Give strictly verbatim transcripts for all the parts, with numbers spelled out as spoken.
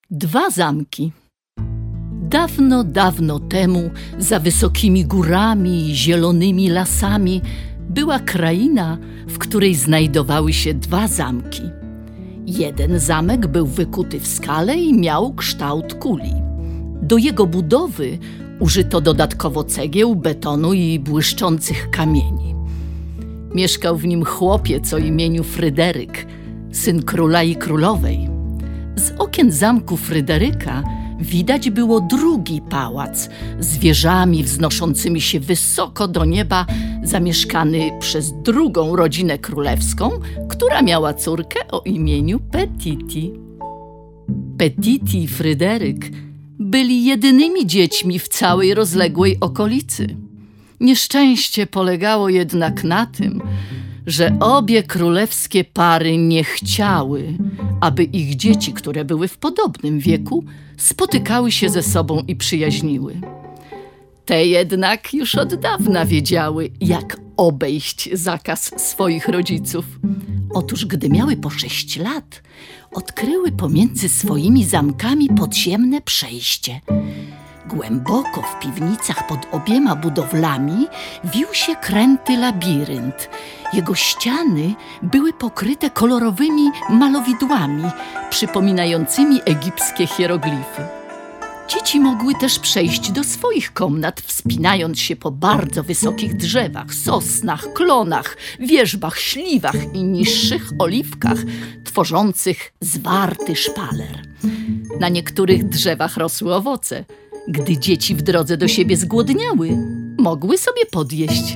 Dwa zamki. Dawno, dawno temu, za wysokimi górami i zielonymi lasami, była kraina, w której znajdowały się dwa zamki. Jeden zamek był wykuty w skale i miał kształt kuli. Do jego budowy użyto dodatkowo cegieł, betonu i błyszczących kamieni. Mieszkał w nim chłopiec o imieniu Fryderyk, syn króla i królowej. Z okien zamku Fryderyka widać było drugi pałac z wieżami wznoszącymi się wysoko do nieba, zamieszkany przez drugą rodzinę królewską, która miała córkę o imieniu Petiti. Petiti i Fryderyk byli jedynymi dziećmi w całej rozległej okolicy. Nieszczęście polegało jednak na tym, że obie królewskie pary nie chciały, aby ich dzieci, które były w podobnym wieku, spotykały się ze sobą i przyjaźniły. Te jednak już od dawna wiedziały, jak obejść zakaz swoich rodziców. Otóż, gdy miały po sześć lat, odkryły pomiędzy swoimi zamkami podziemne przejście. Głęboko w piwnicach pod obiema budowlami wił się kręty labirynt. Jego ściany były pokryte kolorowymi malowidłami, przypominającymi egipskie hieroglify. Dzieci mogły też przejść do swoich komnat, wspinając się po bardzo wysokich drzewach, sosnach, klonach, wierzbach, śliwach i niższych oliwkach, tworzących zwarty szpaler. Na niektórych drzewach rosły owoce. Gdy dzieci w drodze do siebie zgłodniały, mogły sobie podjeść.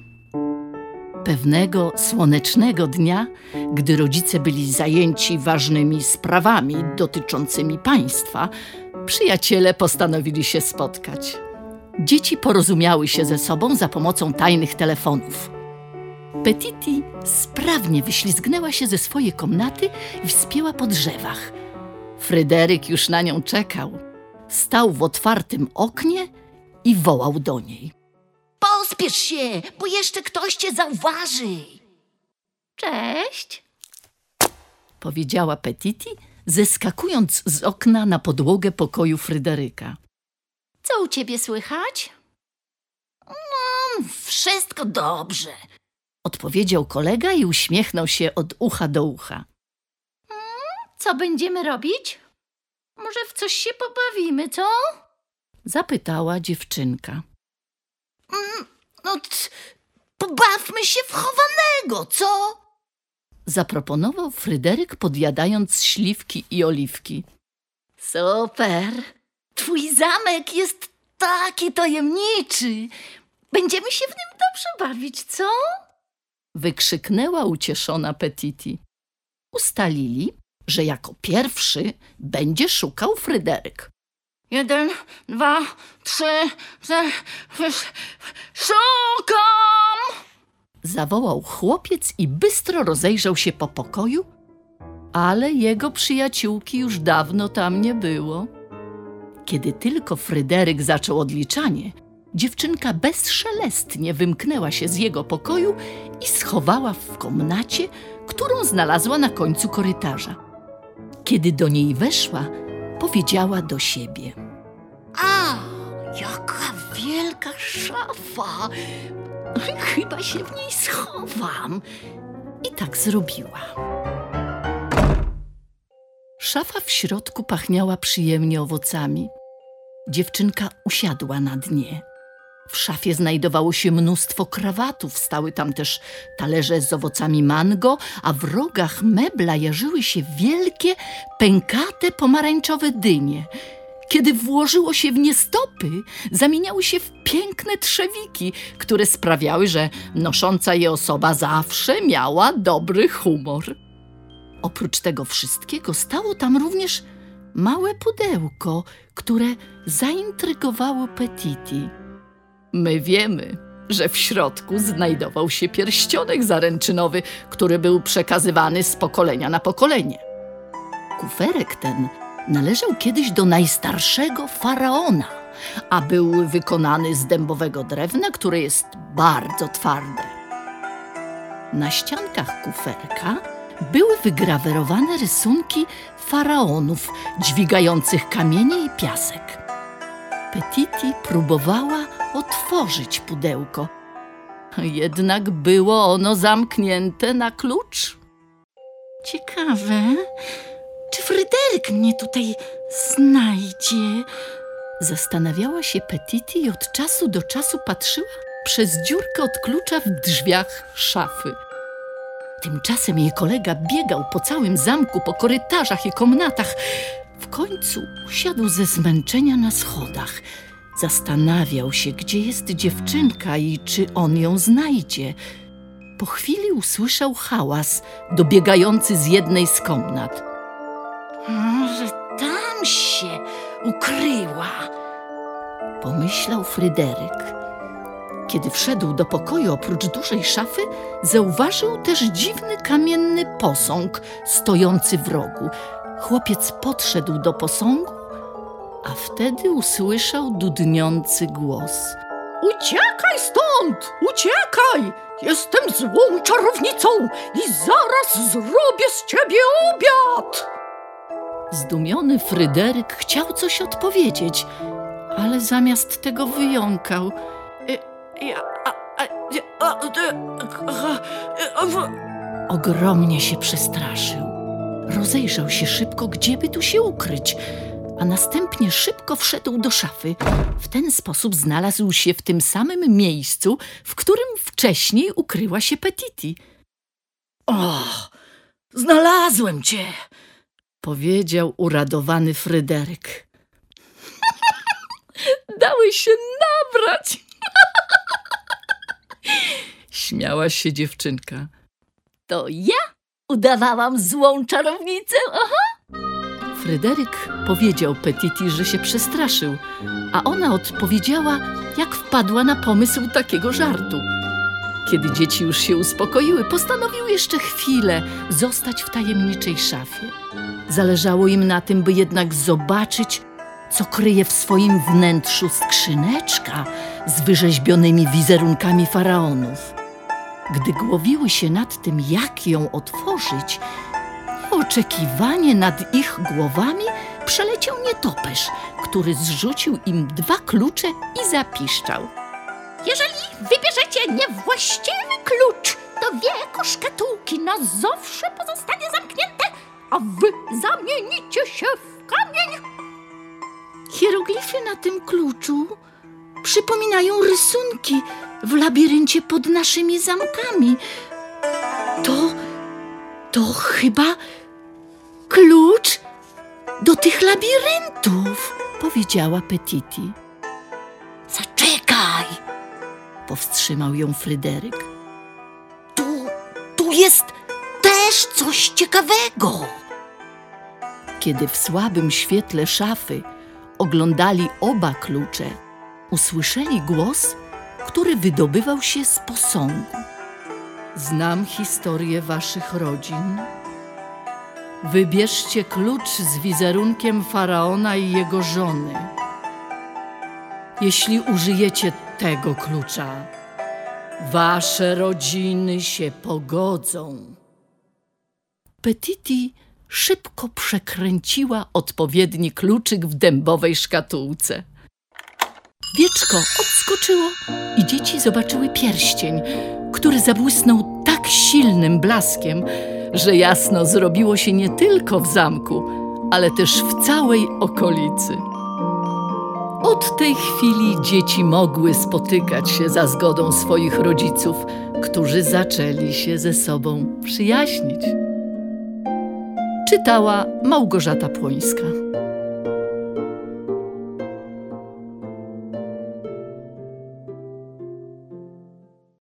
Pewnego słonecznego dnia, gdy rodzice byli zajęci ważnymi sprawami dotyczącymi państwa, przyjaciele postanowili się spotkać. Dzieci porozumiały się ze sobą za pomocą tajnych telefonów. Petiti sprawnie wyślizgnęła się ze swojej komnaty i wspięła po drzewach. Fryderyk już na nią czekał. Stał w otwartym oknie i wołał do niej. Pospiesz się, bo jeszcze ktoś cię zauważy. Cześć, powiedziała Petiti, zeskakując z okna na podłogę pokoju Fryderyka. Co u ciebie słychać? No, wszystko dobrze, odpowiedział kolega i uśmiechnął się od ucha do ucha. Co będziemy robić? Może w coś się pobawimy, co? Zapytała dziewczynka. No, t- pobawmy się w chowanego, co? Zaproponował Fryderyk, podjadając śliwki i oliwki. Super! Twój zamek jest taki tajemniczy. Będziemy się w nim dobrze bawić, co? Wykrzyknęła ucieszona Petiti. Ustalili, że jako pierwszy będzie szukał Fryderyk. Jeden, dwa, trzy, cztery, szukam! Zawołał chłopiec i bystro rozejrzał się po pokoju, ale jego przyjaciółki już dawno tam nie było. Kiedy tylko Fryderyk zaczął odliczanie, dziewczynka bezszelestnie wymknęła się z jego pokoju i schowała w komnacie, którą znalazła na końcu korytarza. Kiedy do niej weszła, powiedziała do siebie. A, jaka wielka szafa! Chyba się w niej schowam. I tak zrobiła. Szafa w środku pachniała przyjemnie owocami. Dziewczynka usiadła na dnie. W szafie znajdowało się mnóstwo krawatów, stały tam też talerze z owocami mango, a w rogach mebla jarzyły się wielkie, pękate, pomarańczowe dynie. Kiedy włożyło się w nie stopy, zamieniały się w piękne trzewiki, które sprawiały, że nosząca je osoba zawsze miała dobry humor. Oprócz tego wszystkiego stało tam również małe pudełko, które zaintrygowało Petiti. My wiemy, że w środku znajdował się pierścionek zaręczynowy, który był przekazywany z pokolenia na pokolenie. Kuferek ten należał kiedyś do najstarszego faraona, a był wykonany z dębowego drewna, które jest bardzo twarde. Na ściankach kuferka były wygrawerowane rysunki faraonów dźwigających kamienie i piasek. Petiti próbowała otworzyć pudełko, jednak było ono zamknięte na klucz. Ciekawe, czy Fryderyk mnie tutaj znajdzie? Zastanawiała się Petiti i od czasu do czasu patrzyła przez dziurkę od klucza w drzwiach szafy. Tymczasem jej kolega biegał po całym zamku, po korytarzach i komnatach. W końcu usiadł ze zmęczenia na schodach. Zastanawiał się, gdzie jest dziewczynka i czy on ją znajdzie. Po chwili usłyszał hałas dobiegający z jednej z komnat. Może tam się ukryła? Pomyślał Fryderyk. Kiedy wszedł do pokoju oprócz dużej szafy, zauważył też dziwny kamienny posąg stojący w rogu. Chłopiec podszedł do posągu, a wtedy usłyszał dudniący głos. Uciekaj stąd! Uciekaj! Jestem złą czarownicą i zaraz zrobię z ciebie obiad! Zdumiony Fryderyk chciał coś odpowiedzieć, ale zamiast tego wyjąkał. Ogromnie się przestraszył. Rozejrzał się szybko, gdzie by tu się ukryć, a następnie szybko wszedł do szafy. W ten sposób znalazł się w tym samym miejscu, w którym wcześniej ukryła się Petiti. O, znalazłem cię! Powiedział uradowany Fryderyk. Dałeś się nabrać! Śmiała się dziewczynka. To ja udawałam złą czarownicę, aha! Fryderyk powiedział Petiti, że się przestraszył, a ona odpowiedziała, jak wpadła na pomysł takiego żartu. Kiedy dzieci już się uspokoiły, postanowiły jeszcze chwilę zostać w tajemniczej szafie. Zależało im na tym, by jednak zobaczyć, co kryje w swoim wnętrzu skrzyneczka z wyrzeźbionymi wizerunkami faraonów. Gdy głowiły się nad tym, jak ją otworzyć, nieoczekiwanie nad ich głowami przeleciał nietoperz, który zrzucił im dwa klucze i zapiszczał. Jeżeli wybierzecie niewłaściwy klucz, to wieko szkatułki na zawsze pozostanie zamknięte, a wy zamienicie się w kamień. Hieroglify na tym kluczu przypominają rysunki w labiryncie pod naszymi zamkami. To, to chyba klucz do tych labiryntów, powiedziała Petiti. Zaczekaj! Powstrzymał ją Fryderyk. Tu, tu jest też coś ciekawego. Kiedy w słabym świetle szafy oglądali oba klucze, usłyszeli głos, który wydobywał się z posągu. Znam historię waszych rodzin. Wybierzcie klucz z wizerunkiem faraona i jego żony. Jeśli użyjecie tego klucza, wasze rodziny się pogodzą. Petiti szybko przekręciła odpowiedni kluczyk w dębowej szkatułce. Wieczko odskoczyło i dzieci zobaczyły pierścień, który zabłysnął tak silnym blaskiem, że jasno zrobiło się nie tylko w zamku, ale też w całej okolicy. Od tej chwili dzieci mogły spotykać się za zgodą swoich rodziców, którzy zaczęli się ze sobą przyjaźnić. Czytała Małgorzata Płońska.